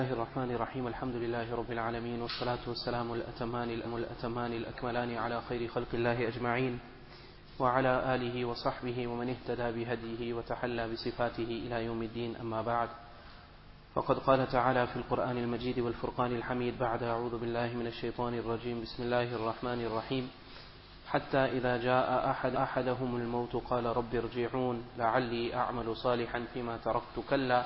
الله الرحمن الرحيم الحمد لله رب العالمين والصلاة والسلام الأتمان الأكملان على خير خلق الله أجمعين وعلى آله وصحبه ومن اهتدى بهديه وتحلى بصفاته إلى يوم الدين. أما بعد، فقد قال تعالى في القرآن المجيد والفرقان الحميد بعد أعوذ بالله من الشيطان الرجيم بسم الله الرحمن الرحيم حتى إذا جاء أحدهم الموت قال رب ارجعون لعلي أعمل صالحا فيما تركت كلا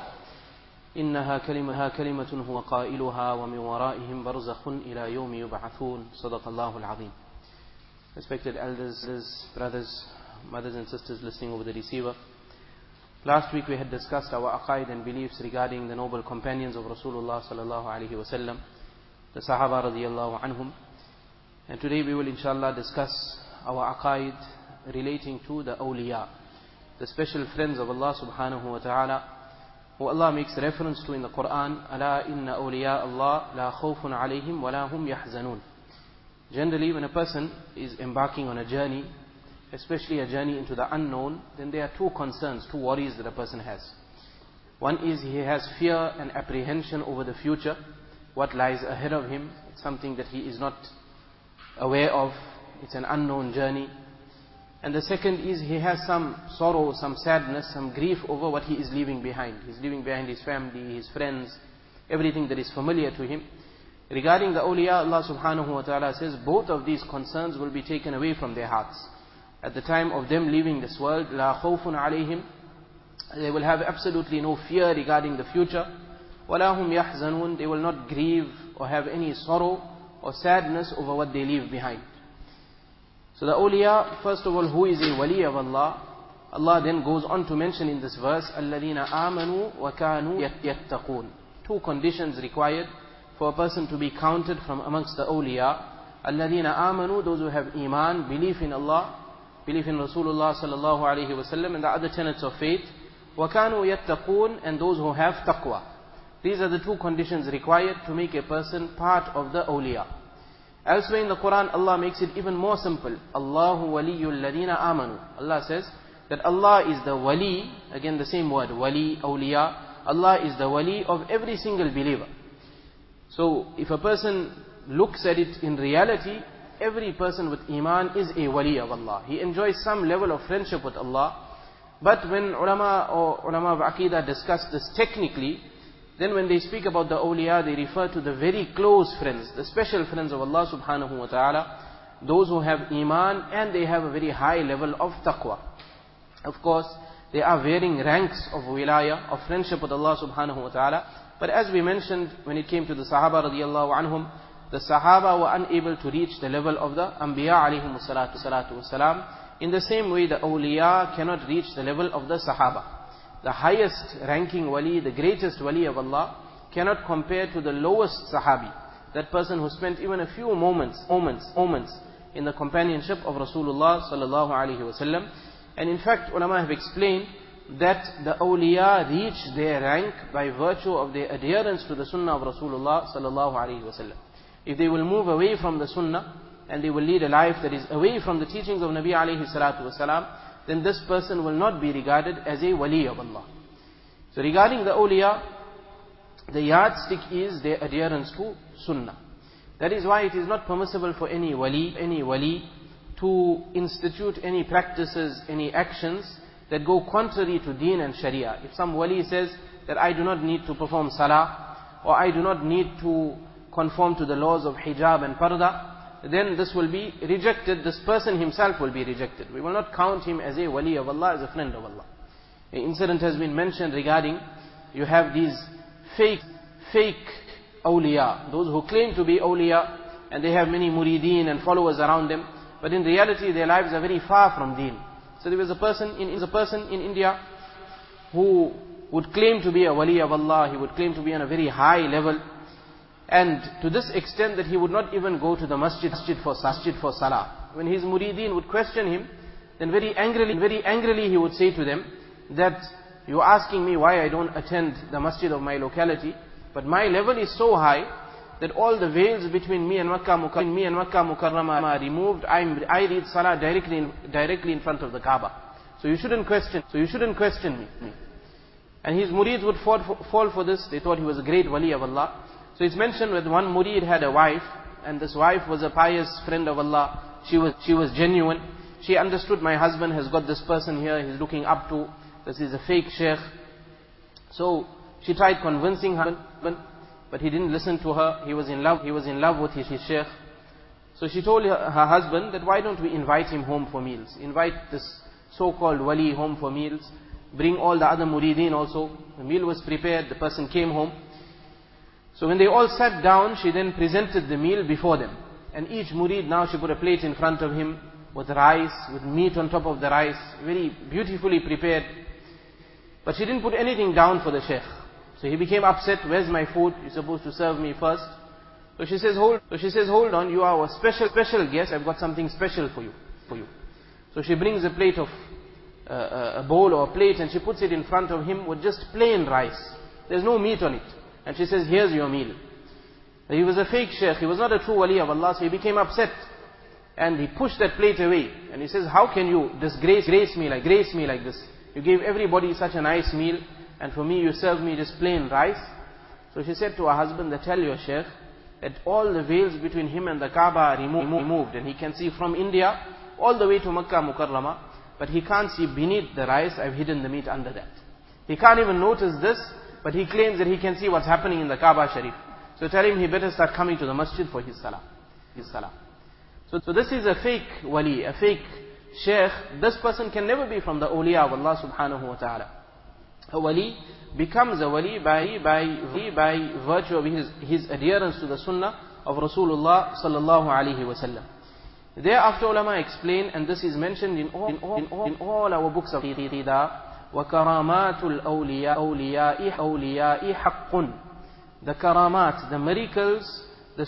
إنها كلمة هو قائلها ومن ورائهم برزخ إلى يوم يبعثون. صدق الله العظيم. Respected elders, brothers, mothers and sisters listening over the receiver, last week we had discussed our aqaid and beliefs regarding the noble companions of Rasulullah sallallahu alaihi wasallam, the Sahaba radiyallahu anhum, and today we will inshallah discuss our aqaid relating to the awliya, the special friends of Allah subhanahu wa ta'ala, who Allah makes reference to in the Quran. Ala inna awliya Allah la khawfun alayhim wa la hum yahzanun. Generally, when a person is embarking on a journey, especially a journey into the unknown, then there are two concerns, two worries that a person has. One is he has fear and apprehension over the future, what lies ahead of him. It's something that he is not aware of. It's an unknown journey. And the second is he has some sorrow, some sadness, some grief over what he is leaving behind. He's leaving behind his family, his friends, everything that is familiar to him. Regarding the awliya, Allah subhanahu wa ta'ala says both of these concerns will be taken away from their hearts. At the time of them leaving this world, la khawfun alayhim, they will have absolutely no fear regarding the future. Wa la hum yahzanun, they will not grieve or have any sorrow or sadness over what they leave behind. So the awliya, first of all, who is a wali of Allah? Allah then goes on to mention in this verse, الَّذِينَ آمَنُوا وَكَانُوا يَتَّقُونَ. Two conditions required for a person to be counted from amongst the awliya. الَّذِينَ آمَنُوا, those who have iman, belief in Allah, belief in Rasulullah sallallahu alayhi wasallam and the other tenets of faith. وَكَانُوا يَتَّقُونَ, and those who have taqwa. These are the two conditions required to make a person part of the awliya. Elsewhere in the Quran, Allah makes it even more simple. Allahu waliyul ladina amanu. Allah says that Allah is the wali, again the same word, wali, awliya. Allah is the wali of every single believer. So if a person looks at it in reality, every person with iman is a wali of Allah. He enjoys some level of friendship with Allah. But when ulama of aqidah discuss this technically, then when they speak about the awliya, they refer to the very close friends, the special friends of Allah subhanahu wa ta'ala, those who have iman and they have a very high level of taqwa. Of course, there are varying ranks of wilaya, of friendship with Allah subhanahu wa ta'ala. But as we mentioned, when it came to the Sahaba radiyallahu anhum, the Sahaba were unable to reach the level of the Anbiya alayhimu salatu wasalam. In the same way, the awliya cannot reach the level of the Sahaba. The highest ranking wali, the greatest wali of Allah, cannot compare to the lowest sahabi. That person who spent even a few moments in the companionship of Rasulullah sallallahu alaihi wasallam. And in fact, ulama have explained that the awliya reach their rank by virtue of their adherence to the sunnah of Rasulullah sallallahu alaihi wasallam. If they will move away from the sunnah and they will lead a life that is away from the teachings of Nabi alayhi salatu wasalam, then this person will not be regarded as a wali of Allah. So regarding the awliya, the yardstick is their adherence to sunnah. That is why it is not permissible for any wali to institute any practices, any actions that go contrary to deen and sharia. If some wali says that I do not need to perform salah, or I do not need to conform to the laws of hijab and parda, then this will be rejected. This person himself will be rejected. We will not count him as a wali of Allah, as a friend of Allah. An incident has been mentioned regarding, you have these fake awliya, those who claim to be awliya, and they have many murideen and followers around them, but in reality their lives are very far from deen. So there was a person in India who would claim to be a wali of Allah. He would claim to be on a very high level, and to this extent that he would not even go to the masjid for salah. When his murideen would question him, then very angrily he would say to them that you're asking me why I don't attend the masjid of my locality, but my level is so high that all the veils between me and Makkah Mukarramah are removed. I read salah directly in front of the Kaaba. So you shouldn't question me. And his murids would fall for this. They thought he was a great wali of Allah. So it's mentioned that one murid had a wife, and this wife was a pious friend of Allah. She was genuine. She understood, my husband has got this person here he's looking up to. This is a fake sheikh. So she tried convincing her husband, but he didn't listen to her. He was in love with his sheikh. So she told her husband that why don't we invite him home for meals? Invite this so-called wali home for meals. Bring all the other murideen also. The meal was prepared. The person came home. So when they all sat down, she then presented the meal before them. And each murid, now she put a plate in front of him with rice, with meat on top of the rice, very beautifully prepared. But she didn't put anything down for the sheikh. So he became upset. Where's my food? You're supposed to serve me first. So she says, hold on, you are a special guest. I've got something special for you. So she brings a plate of, a bowl or a plate, and she puts it in front of him with just plain rice. There's no meat on it. And she says, here's your meal. He was a fake sheikh. He was not a true wali of Allah. So he became upset. And he pushed that plate away. And he says, how can you disgrace me like this? You gave everybody such a nice meal. And for me, you serve me just plain rice. So she said to her husband, that tell your sheikh that all the veils between him and the Kaaba are removed. And he can see from India all the way to Makkah Mukarramah. But he can't see beneath the rice. I've hidden the meat under that. He can't even notice this. But he claims that he can see what's happening in the Kaaba Sharif. So tell him he better start coming to the masjid for his salah. So this is a fake wali, a fake sheikh. This person can never be from the awliya of Allah subhanahu wa ta'ala. A wali becomes a wali by virtue of his adherence to the sunnah of Rasulullah sallallahu alaihi wasallam. Thereafter ulama explain, and this is mentioned in all our books of Aqidah, وَكَرَامَاتُ الْأَوْلِيَاءِ حَقٌّ. The karamat, the miracles, the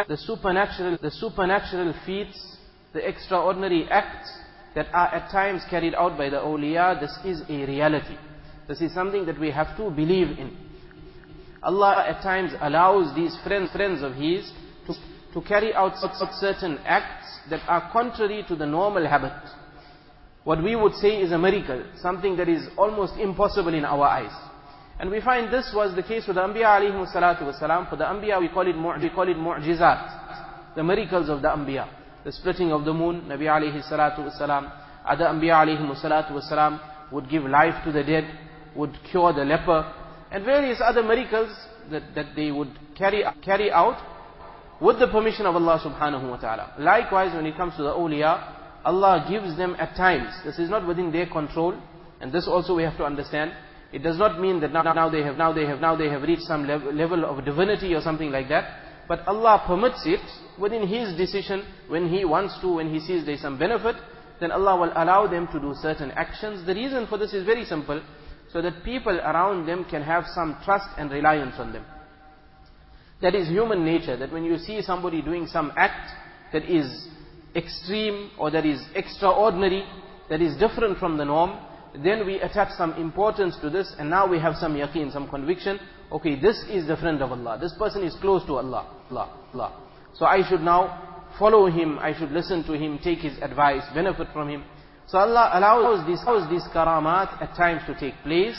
supernatural feats, the extraordinary acts that are at times carried out by the awliya, this is a reality. This is something that we have to believe in. Allah at times allows these friends of His to carry out certain acts that are contrary to the normal habit. What we would say is a miracle, something that is almost impossible in our eyes. And we find this was the case with the Anbiya alayhimu salatu wasalam. For the Anbiya we call it mu'jizat, the miracles of the Anbiya. The splitting of the moon, Nabi alayhi salatu wasalam. Other Anbiya alayhimu salatu wasalam would give life to the dead, would cure the leper, and various other miracles that they would carry out with the permission of Allah subhanahu wa ta'ala. Likewise, when it comes to the awliya, Allah gives them at times. This is not within their control, and this also we have to understand. It does not mean that now they have reached some level of divinity or something like that. But Allah permits it within His decision when He wants to, when He sees there is some benefit, then Allah will allow them to do certain actions. The reason for this is very simple, so that people around them can have some trust and reliance on them. That is human nature, that when you see somebody doing some act that is extreme or that is extraordinary, that is different from the norm, then we attach some importance to this, and now we have some yaqeen, some conviction. Okay, this is the friend of Allah. This person is close to Allah. So I should now follow him, I should listen to him, take his advice, benefit from him. So Allah allows these karamat at times to take place.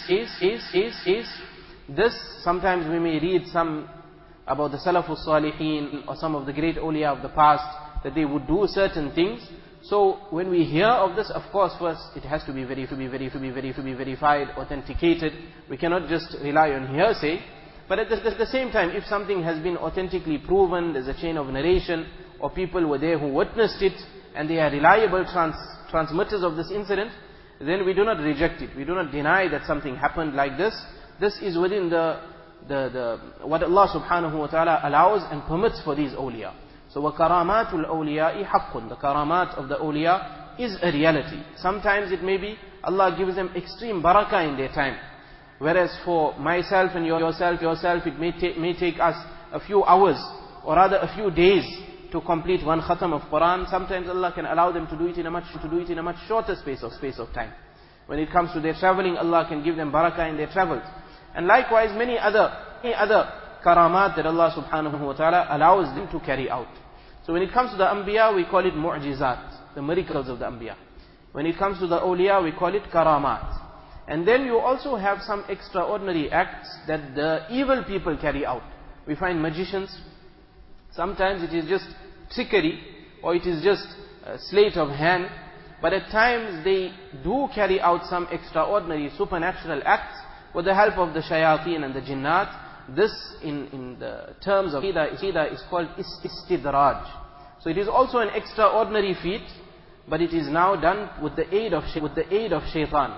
This, sometimes we may read some about the Salafus Salihin or some of the great awliya of the past, that they would do certain things. So when we hear of this, of course, first it has to be verified, authenticated. We cannot just rely on hearsay. But at the same time, if something has been authentically proven, there's a chain of narration, or people were there who witnessed it, and they are reliable transmitters of this incident, then we do not reject it. We do not deny that something happened like this. This is within what Allah subhanahu wa ta'ala allows and permits for these awliya. So وَكَرَامَاتُ الْأَوْلِيَاءِ حَقٌّ. The karamat of the awliya is a reality. Sometimes it may be Allah gives them extreme barakah in their time. Whereas for myself and yourself, it may take us a few hours, or rather a few days, to complete one khatam of Quran. Sometimes Allah can allow them to do it in a much shorter space of time. When it comes to their traveling, Allah can give them barakah in their travels. And likewise many other karamat that Allah subhanahu wa ta'ala allows them to carry out. So when it comes to the Anbiya, we call it mu'jizat, the miracles of the Anbiya. When it comes to the awliya, we call it karamat. And then you also have some extraordinary acts that the evil people carry out. We find magicians, sometimes it is just trickery, or it is just a sleight of hand, but at times they do carry out some extraordinary supernatural acts with the help of the shayateen and the jinnat. This in the terms of Aqidah is called istidraj. So it is also an extraordinary feat, but it is now done with the aid of shaitan, with the aid of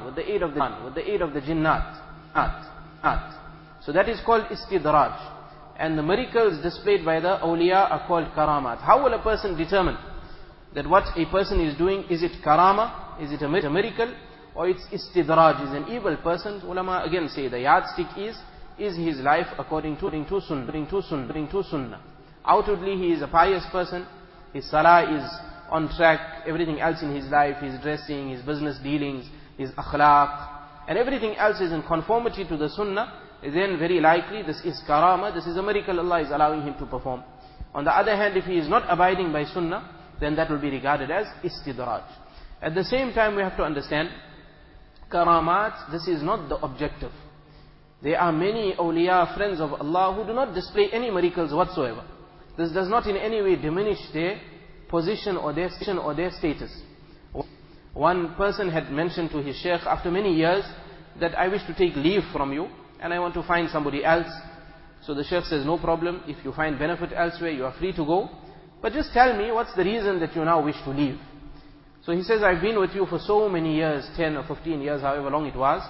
the jinnat. So that is called istidraj. And the miracles displayed by the awliya are called karamat. How will a person determine that what a person is doing, is it karama, is it a miracle, or it's istidraj, is an evil person? Ulama again say the yardstick is his life according to sunnah. Outwardly he is a pious person, his salah is on track, everything else in his life, his dressing, his business dealings, his akhlaq, and everything else is in conformity to the sunnah, then very likely this is karama, this is a miracle Allah is allowing him to perform. On the other hand, if he is not abiding by sunnah, then that will be regarded as istidraj. At the same time, we have to understand, karamat, this is not the objective. There are many awliya, friends of Allah, who do not display any miracles whatsoever. This does not in any way diminish their position or their status. One person had mentioned to his sheikh after many years that I wish to take leave from you and I want to find somebody else. So the sheikh says, no problem, if you find benefit elsewhere, you are free to go. But just tell me, what's the reason that you now wish to leave? So he says, I've been with you for so many years, 10 or 15 years, however long it was.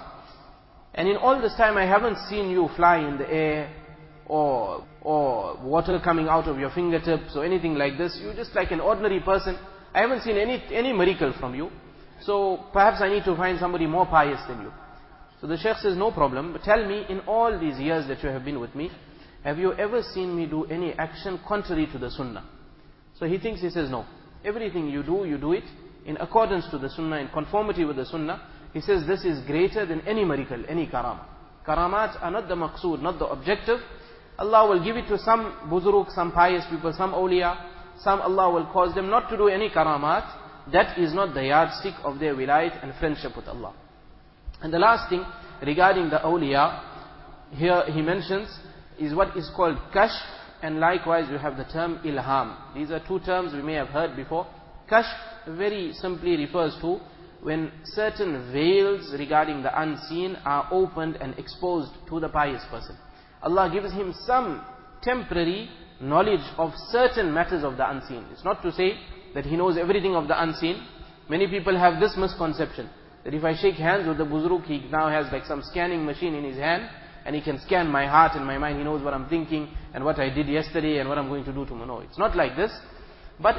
And in all this time, I haven't seen you fly in the air, or water coming out of your fingertips, or anything like this. You're just like an ordinary person. I haven't seen any miracle from you. So perhaps I need to find somebody more pious than you. So the sheikh says, no problem, but tell me, in all these years that you have been with me, have you ever seen me do any action contrary to the sunnah? So he says, no. Everything you do it in accordance to the sunnah, in conformity with the sunnah. He says, this is greater than any miracle, any karama. Karamat are not the maqsood, not the objective. Allah will give it to some buzuruk, some pious people, some awliya. Some Allah will cause them not to do any karamat. That is not the yardstick of their wilayat and friendship with Allah. And the last thing regarding the awliya, here he mentions, is what is called kashf, and likewise you have the term ilham. These are two terms we may have heard before. Kashf very simply refers to when certain veils regarding the unseen are opened and exposed to the pious person. Allah gives him some temporary knowledge of certain matters of the unseen. It's not to say that he knows everything of the unseen. Many people have this misconception, that if I shake hands with the buzuruk, he now has like some scanning machine in his hand, and he can scan my heart and my mind. He knows what I'm thinking, and what I did yesterday, and what I'm going to do tomorrow. No, it's not like this. But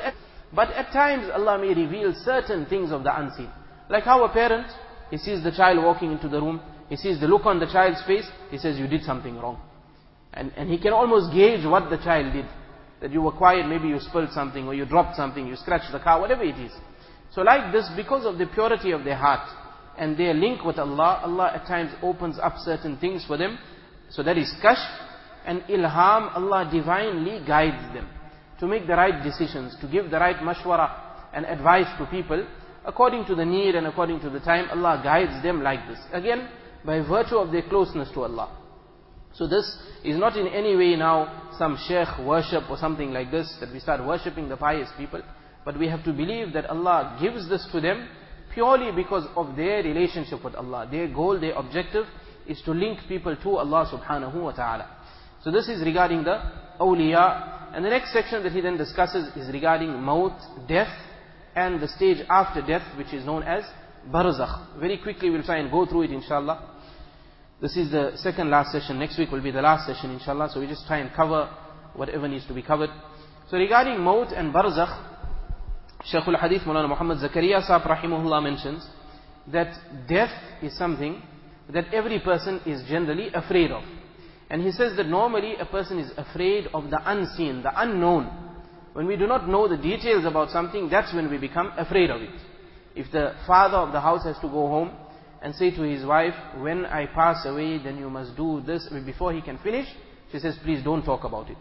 at times, Allah may reveal certain things of the unseen. Like how a parent, he sees the child walking into the room, he sees the look on the child's face, he says, you did something wrong. And he can almost gauge what the child did. That you were quiet, maybe you spilled something, or you dropped something, you scratched the car, whatever it is. So like this, because of the purity of their heart, and their link with Allah, Allah at times opens up certain things for them. So that is kashf. And ilham, Allah divinely guides them to make the right decisions, to give the right mashwara and advice to people. According to the need and according to the time, Allah guides them like this. Again, by virtue of their closeness to Allah. So this is not in any way now some sheikh worship or something like this, that we start worshipping the pious people. But we have to believe that Allah gives this to them purely because of their relationship with Allah. Their goal, their objective is to link people to Allah subhanahu wa ta'ala. So this is regarding the awliya. And the next section that he then discusses is regarding maut, death, and the stage after death, which is known as barzakh. Very quickly we'll try and go through it inshallah. This is the second last session. Next week will be the last session inshallah. So we just try and cover whatever needs to be covered. So regarding maut and barzakh, Shaykh al-Hadith Maulana Muhammad Zakaria Sahib rahimahullah mentions that death is something that every person is generally afraid of. And he says that normally a person is afraid of the unseen, the unknown. When we do not know the details about something, that's when we become afraid of it. If the father of the house has to go home and say to his wife, when I pass away, then you must do this, before he can finish, she says, please don't talk about it.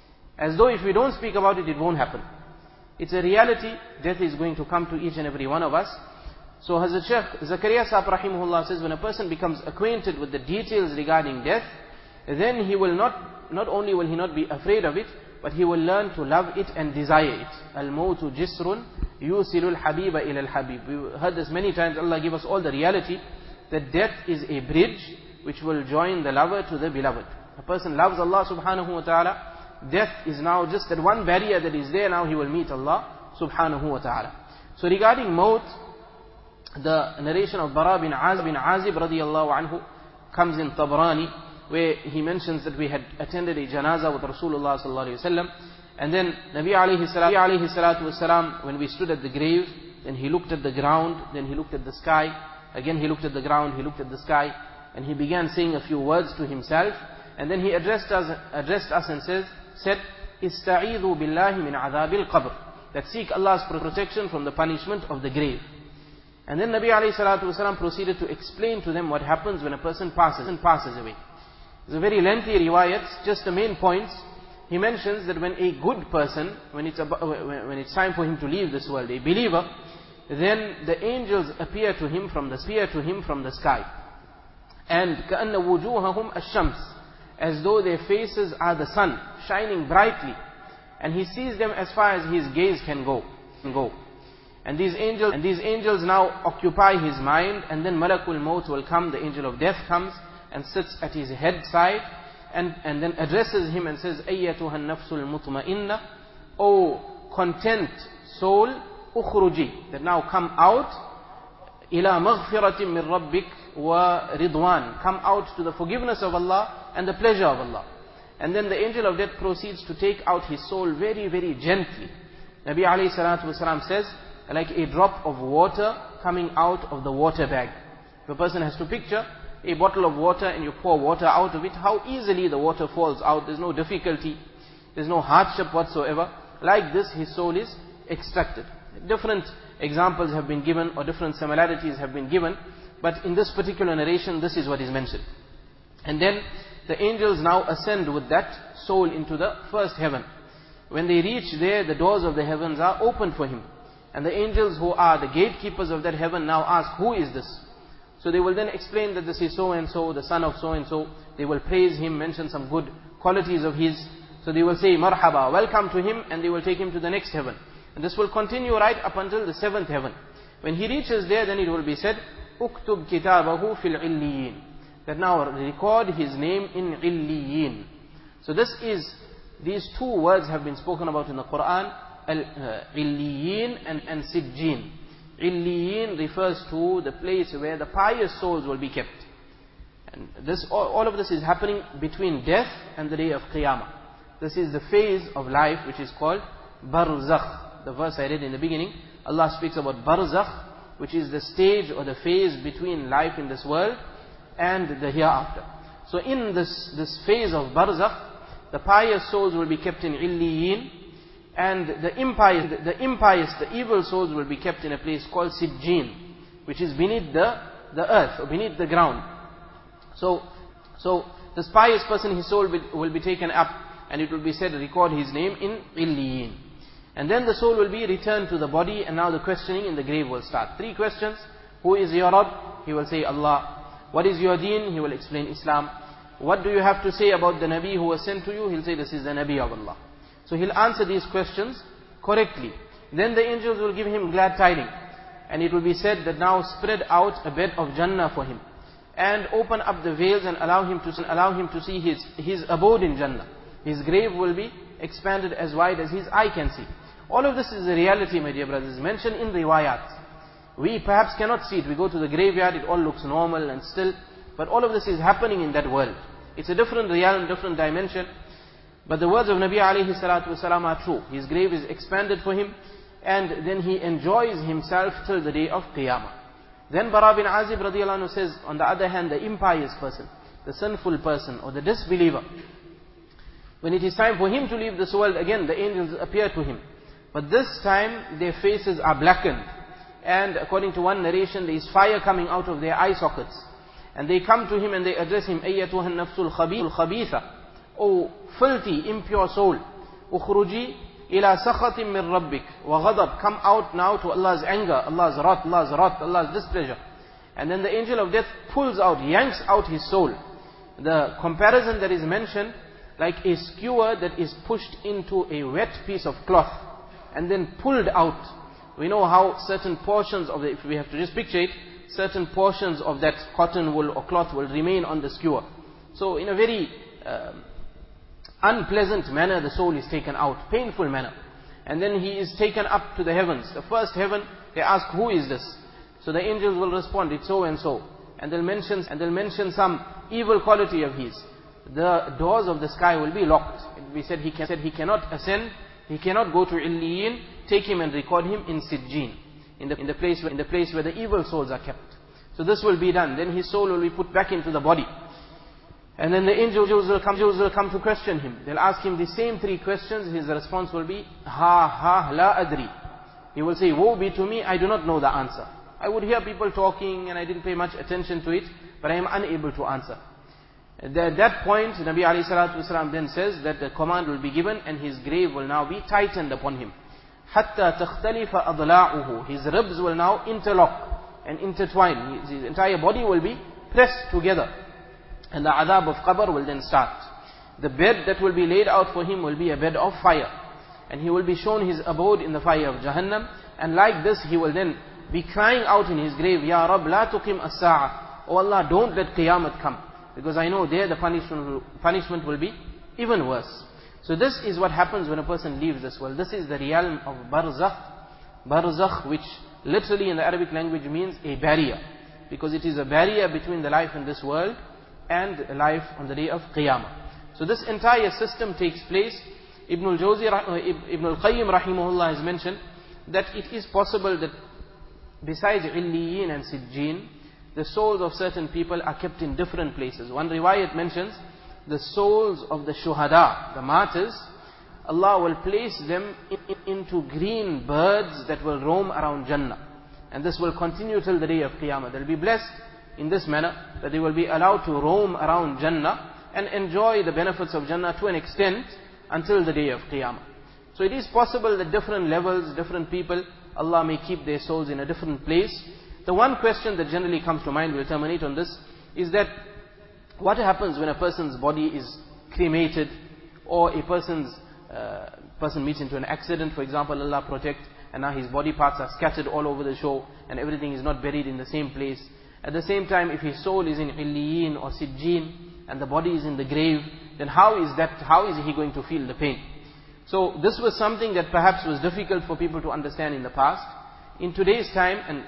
As though if we don't speak about it, it won't happen. It's a reality. Death is going to come to each and every one of us. So Hazrat Shaykh Zakaria Sahib rahimahullah says, when a person becomes acquainted with the details regarding death, then he will not only will he not be afraid of it, but he will learn to love it and desire it. Al-mawtu jisrun yusilul habiba ila al-habib. We heard this many times. Allah give us all the reality that death is a bridge which will join the lover to the beloved. A person loves Allah subhanahu wa ta'ala. Death is now just that one barrier that is there. Now he will meet Allah subhanahu wa ta'ala. So regarding maut, the narration of Bara bin Azib radiyallahu anhu comes in Tabrani, where he mentions that we had attended a janazah with Rasulullah sallallahu alayhi wa sallam, and then Nabi alayhi salatu wasalam, when we stood at the grave, then he looked at the ground, then he looked at the sky, again he looked at the ground, he looked at the sky, and he began saying a few words to himself, and then he addressed us and said, Ista'idhu billahi min adhabil qabr, that seek Allah's protection from the punishment of the grave. And then Nabi alayhi salatu wasalam proceeded to explain to them what happens when a person passes away. It's a very lengthy riwayat, just the main points. He mentions that when a good person, when it's time for him to leave this world, a believer, then the angels appear to him from the sky. And كَأَنَّ وُجُوهَهُمْ الشَّمْسِ, as though their faces are the sun, shining brightly. And he sees them as far as his gaze can go. And these angels now occupy his mind, and then Malakul Maut will come, the angel of death comes, and sits at his head side, and then addresses him and says, Ayyatuha nafsul mutma'inna, O content soul, ukhruji, that now come out, ila maghfiratin min rabbik wa ridwan, come out to the forgiveness of Allah and the pleasure of Allah. And then the angel of death proceeds to take out his soul very, very gently. Nabi alayhi salatu wasalam says, like a drop of water coming out of the water bag. If a person has to picture a bottle of water and you pour water out of it, how easily the water falls out. There's no difficulty, there's no hardship whatsoever. Like this, his soul is extracted. Different examples have been given, or different similarities have been given, but in this particular narration, this is what is mentioned. And then the angels now ascend with that soul into the first heaven. When they reach there, the doors of the heavens are opened for him. And the angels who are the gatekeepers of that heaven now ask, who is this? So they will then explain that this is so and so, the son of so and so. They will praise him, mention some good qualities of his. So they will say, marhaba, welcome to him, and they will take him to the next heaven. And this will continue right up until the seventh heaven. When he reaches there, then it will be said, uktub kitabahu fil illiyin, that now record his name in illiyin. So these two words have been spoken about in the Quran, illiyin and sijjin. Illiyin refers to the place where the pious souls will be kept. And all of this is happening between death and the day of Qiyamah. This is the phase of life which is called barzakh. The verse I read in the beginning, Allah speaks about barzakh, which is the stage or the phase between life in this world and the hereafter. So in this phase of barzakh, the pious souls will be kept in illiyin, and the impious, the evil souls will be kept in a place called Sijjin, which is beneath the earth, or beneath the ground. So this pious person, his soul will be taken up, and it will be said, record his name in Illiyin. And then the soul will be returned to the body, and now the questioning in the grave will start. 3 questions. Who is your Rabb? He will say Allah. What is your deen? He will explain Islam. What do you have to say about the Nabi who was sent to you? He'll say, this is the Nabi of Allah. So he'll answer these questions correctly. Then the angels will give him glad tidings. And it will be said that now spread out a bed of Jannah for him. And open up the veils and allow him to see his abode in Jannah. His grave will be expanded as wide as his eye can see. All of this is a reality, my dear brothers, mentioned in riwayat. We perhaps cannot see it. We go to the graveyard, it all looks normal and still. But all of this is happening in that world. It's a different realm, different dimension. But the words of Nabi alayhi salatu wasalam are true. His grave is expanded for him, and then he enjoys himself till the day of Qiyamah. Then Bara bin Azib radiyallahu anhu says, on the other hand, the impious person, the sinful person, or the disbeliever, when it is time for him to leave this world, again the angels appear to him. But this time their faces are blackened. And according to one narration, there is fire coming out of their eye sockets. And they come to him and they address him, Ayyatuha nafsul khabitha, O filthy, impure soul, ukhruji إِلَى سَخَطٍ مِّن رَبِّكَ وَغَضَبٍ. Come out now to Allah's anger, Allah's wrath, Allah's displeasure. And then the angel of death pulls out, yanks out his soul. The comparison that is mentioned, like a skewer that is pushed into a wet piece of cloth and then pulled out. We know how certain portions of if we have to just picture it, certain portions of that cotton wool or cloth will remain on the skewer. So in a very unpleasant manner the soul is taken out, painful manner. And then he is taken up to the heavens. The first heaven, they ask, who is this? So the angels will respond, it's so and so. And they'll mention some evil quality of his. The doors of the sky will be locked. We said he cannot ascend, he cannot go to Illiyin. Take him and record him in Sijjin, in the place where the evil souls are kept. So this will be done. Then his soul will be put back into the body. And then the angels will come to question him. They'll ask him the same 3 questions. His response will be, ha la adri. He will say, woe be to me, I do not know the answer. I would hear people talking and I didn't pay much attention to it, but I am unable to answer. At that point, Nabi alayhi salatu wasalam then says that the command will be given and his grave will now be tightened upon him. Hatta takhtalifa adla'uhu. His ribs will now interlock and intertwine. His entire body will be pressed together. And the adab of qabr will then start. The bed that will be laid out for him will be a bed of fire. And he will be shown his abode in the fire of Jahannam. And like this, he will then be crying out in his grave, Ya Rab, la tuqim as-sa'a. Oh Allah, don't let Qiyamah come. Because I know there the punishment will be even worse. So this is what happens when a person leaves this world. This is the realm of barzakh. Barzakh, which literally in the Arabic language means a barrier. Because it is a barrier between the life in this world and life on the day of Qiyamah. So this entire system takes place. Ibn al-Qayyim rahimahullah has mentioned that it is possible that besides Illiyin and Sijjin, the souls of certain people are kept in different places. One riwayat mentions the souls of the shuhada, the martyrs, Allah will place them into green birds that will roam around Jannah. And this will continue till the day of Qiyamah. They will be blessed in this manner, that they will be allowed to roam around Jannah and enjoy the benefits of Jannah to an extent until the day of Qiyamah. So it is possible that different levels, different people, Allah may keep their souls in a different place. The one question that generally comes to mind, we'll terminate on this, is that what happens when a person's body is cremated, or a person meets into an accident, for example, Allah protect, and now his body parts are scattered all over the shore, and everything is not buried in the same place. At the same time, if his soul is in Illiyin or Sijjin, and the body is in the grave, then how is he going to feel the pain? So this was something that perhaps was difficult for people to understand in the past. In today's time, and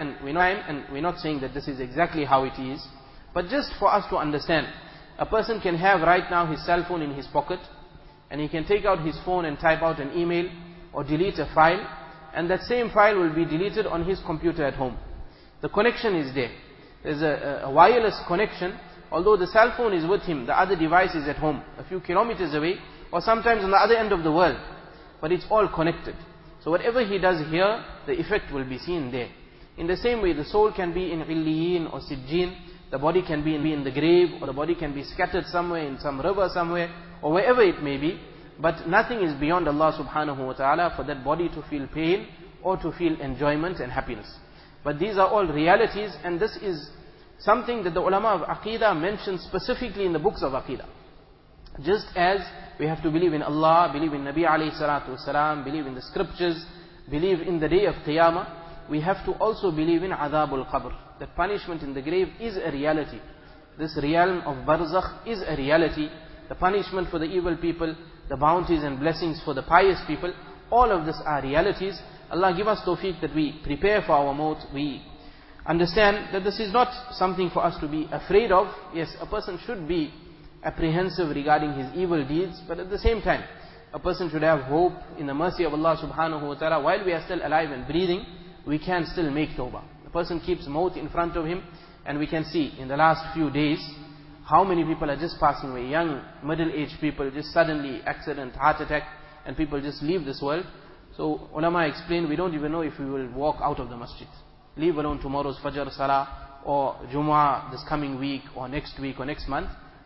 we're not saying that this is exactly how it is, but just for us to understand, a person can have right now his cell phone in his pocket, and he can take out his phone and type out an email or delete a file, and that same file will be deleted on his computer at home. The connection is there. There's a wireless connection, although the cell phone is with him, the other device is at home, a few kilometers away, or sometimes on the other end of the world, but it's all connected. So whatever he does here, the effect will be seen there. In the same way, the soul can be in Illiyin or Sijjin, the body can be in the grave, or the body can be scattered somewhere in some river somewhere, or wherever it may be, but nothing is beyond Allah subhanahu wa ta'ala for that body to feel pain or to feel enjoyment and happiness. But these are all realities, and this is something that the ulama of Aqidah mention specifically in the books of Aqidah. Just as we have to believe in Allah, believe in Nabi alayhi salatu wasalam, believe in the scriptures, believe in the day of Qiyamah, we have to also believe in Adhabul Qabr. That punishment in the grave is a reality. This realm of Barzakh is a reality. The punishment for the evil people, the bounties and blessings for the pious people, all of this are realities. Allah give us tawfiq that we prepare for our maut, we understand that this is not something for us to be afraid of. Yes, a person should be apprehensive regarding his evil deeds, but at the same time, a person should have hope in the mercy of Allah subhanahu wa ta'ala. While we are still alive and breathing, we can still make tawbah. The person keeps maut in front of him, and we can see in the last few days, how many people are just passing away. Young, middle-aged people, just suddenly accident, heart attack, and people just leave this world. So ulama explain, we don't even know if we will walk out of the masjid. Leave alone tomorrow's Fajr Salah, or Jumu'ah this coming week, or next month.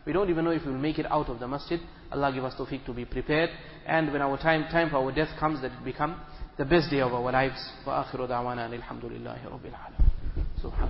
We don't even know if we will make it out of the masjid. Allah give us tawfiq to be prepared. And when our time for our death comes, that it become the best day of our lives. وآخر دعوانا الحمد لله رب العالمين.